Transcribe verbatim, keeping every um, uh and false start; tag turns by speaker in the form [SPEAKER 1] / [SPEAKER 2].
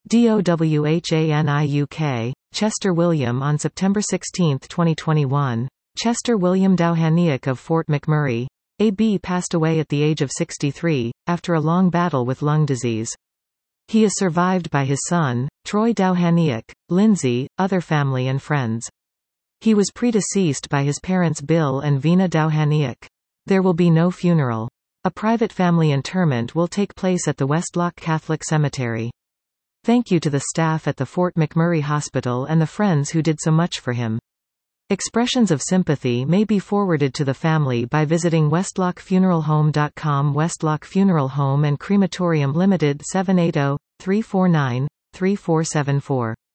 [SPEAKER 1] Dowhaniuk, Chester William on September sixteenth twenty twenty-one. Chester William Dowhaniuk of Fort McMurray, A B passed away at the age of sixty-three, after a long battle with lung disease. He is survived by his son, Troy Dowhaniuk, Lindsay, other family and friends. He was predeceased by his parents Bill and Vina Dowhaniuk. There will be no funeral. A private family interment will take place at the Westlock Catholic Cemetery. Thank you to the staff at the Fort McMurray Hospital and the friends who did so much for him. Expressions of sympathy may be forwarded to the family by visiting westlock funeral home dot com. Westlock Funeral Home and Crematorium Limited, seven eight zero, three four nine, three four seven four.